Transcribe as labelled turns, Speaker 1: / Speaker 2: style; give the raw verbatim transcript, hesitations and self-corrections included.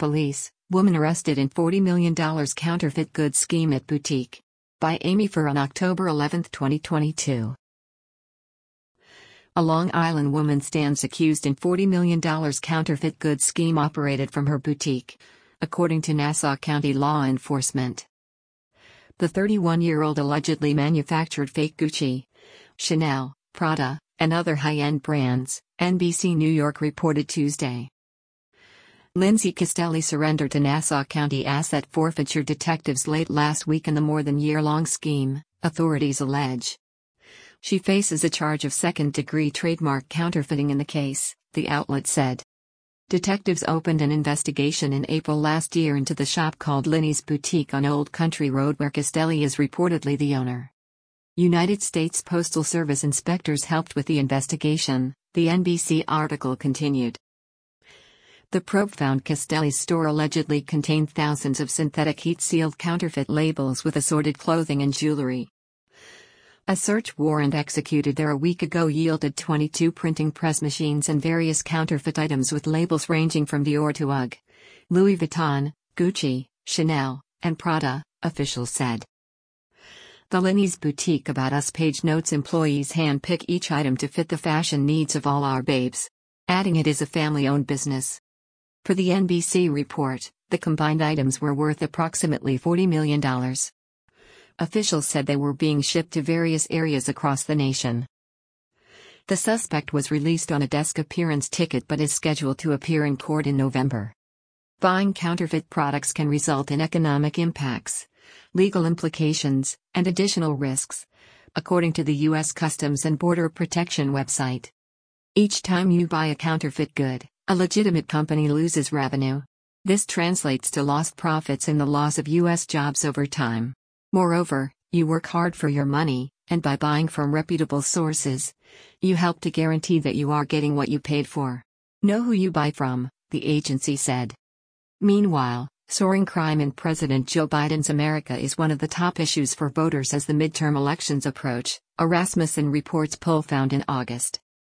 Speaker 1: Police, woman arrested in forty million dollars counterfeit goods scheme at boutique. By Amy Fur on October eleventh, twenty twenty-two. A Long Island woman stands accused in forty million dollars counterfeit goods scheme operated from her boutique, according to Nassau County law enforcement. The thirty-one-year-old allegedly manufactured fake Gucci, Chanel, Prada, and other high-end brands, N B C New York reported Tuesday. Lindsay Castelli surrendered to Nassau County asset forfeiture detectives late last week in the more than year-long scheme, authorities allege. She faces a charge of second-degree trademark counterfeiting in the case, the outlet said. Detectives opened an investigation in April last year into the shop called Linny's Boutique on Old Country Road where Castelli is reportedly the owner. United States Postal Service inspectors helped with the investigation, the N B C article continued. The probe found Castelli's store allegedly contained thousands of synthetic heat-sealed counterfeit labels with assorted clothing and jewelry. A search warrant executed there a week ago yielded twenty-two printing press machines and various counterfeit items with labels ranging from Dior to U G G, Louis Vuitton, Gucci, Chanel, and Prada, officials said. The Linny's Boutique About Us page notes employees handpick each item to fit the fashion needs of all our babes, adding it is a family-owned business. Per the N B C report, the combined items were worth approximately forty million dollars. Officials said they were being shipped to various areas across the nation. The suspect was released on a desk appearance ticket but is scheduled to appear in court in November. Buying counterfeit products can result in economic impacts, legal implications, and additional risks, according to the U S Customs and Border Protection website. Each time you buy a counterfeit good, a legitimate company loses revenue. This translates to lost profits and the loss of U S jobs over time. Moreover, you work hard for your money, and by buying from reputable sources, you help to guarantee that you are getting what you paid for. Know who you buy from, the agency said. Meanwhile, soaring crime in President Joe Biden's America is one of the top issues for voters as the midterm elections approach, a Rasmussen Reports poll found in August.